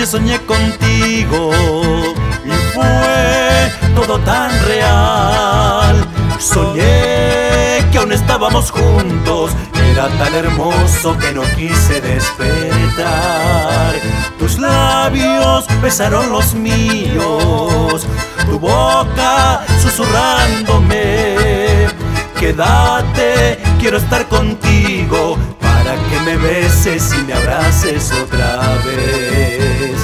soñé contigo y fue todo tan real. Soñé que aún estábamos juntos, era tan hermoso que no quise despertar. Tus labios besaron los míos, tu boca susurrándome: quédate, quiero estar contigo, para que me beses y me abraces otra vez.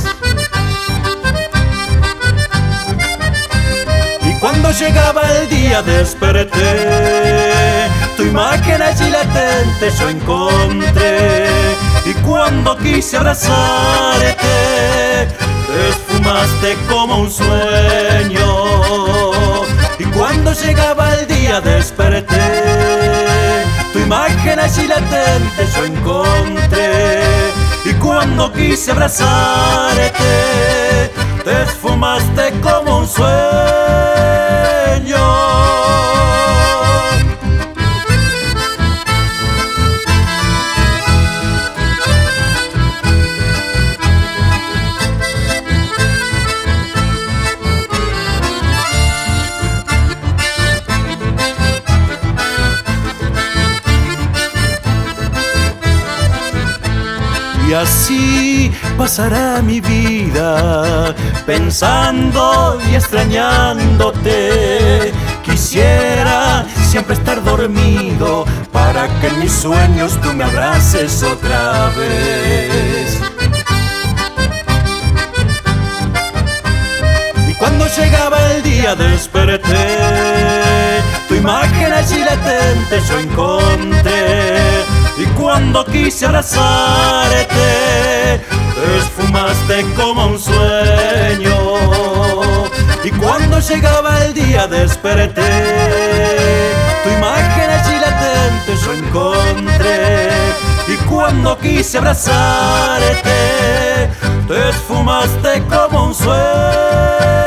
Y cuando llegaba el día desperté, tu imagen allí latente yo encontré. Y cuando quise abrazarte, te esfumaste como un sueño. Y cuando llegaba el día desperté, tu imagen allí latente yo encontré. Y cuando quise abrazarte, te esfumaste como un sueño. Y así pasará mi vida, pensando y extrañándote. Quisiera siempre estar dormido, para que en mis sueños tú me abraces otra vez. Y cuando llegaba el día desperté, tu imagen allí latente yo encontré. Y cuando quise abrazarte, te esfumaste como un sueño. Y cuando llegaba el día desperté, tu imagen allí latente yo encontré. Y cuando quise abrazarte, te esfumaste como un sueño.